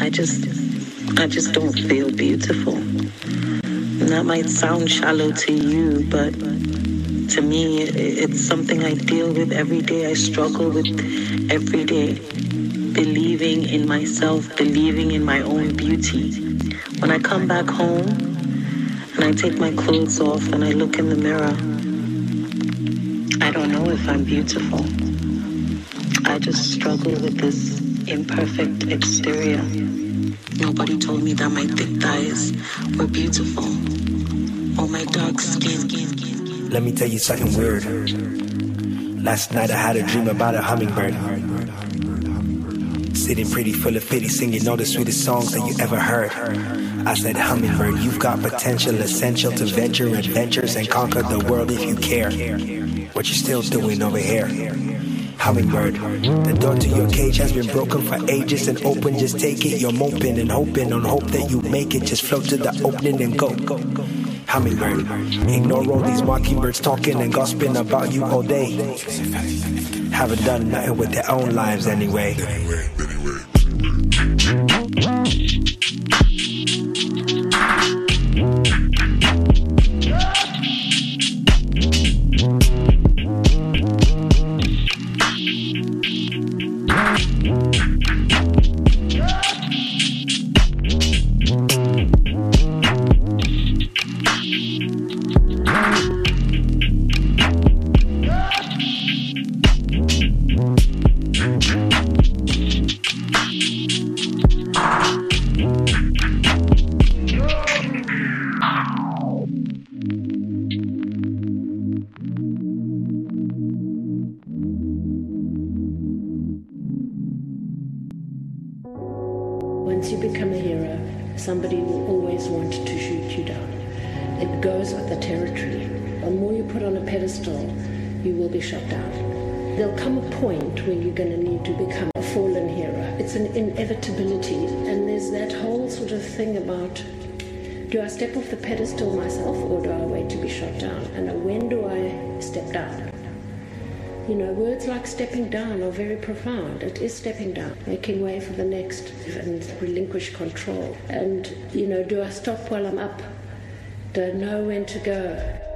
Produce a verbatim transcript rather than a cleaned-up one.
I just, I just don't feel beautiful. And that might sound shallow to you, but to me, it's something I deal with every day. I struggle with every day. Believing in myself, believing in my own beauty. When I come back home and I take my clothes off and I look in the mirror, I don't know if I'm beautiful. I just struggle with this imperfect exterior. Nobody told me that my thick thighs were beautiful or my dark skin. Let me tell you something weird. Last night I had a dream about a hummingbird, sitting pretty full of pity, singing all the sweetest songs that you ever heard. I said, hummingbird, you've got potential, essential to venture adventures and conquer the world if you care. What you still doing over here? Hummingbird, the door to your cage has been broken for ages and open, just take it. You're moping and hoping on hope that you make it. Just float to the opening and go. Hummingbird, ignore all these mockingbirds talking and gossiping about you all day. Haven't done nothing with their own lives anyway. Once you become a hero, somebody will always want to shoot you down. It goes with the territory. The more you put on a pedestal, you will be shot down. There'll come a point where you're going to need to become a fallen hero. It's an inevitability. And there's that whole sort of thing about, do I step off the pedestal myself or do I wait to be shot down? And when do I step down? You know, words like stepping down are very profound. It is stepping down, making way for the next and relinquish control. And, you know, do I stop while I'm up? Do I know when to go?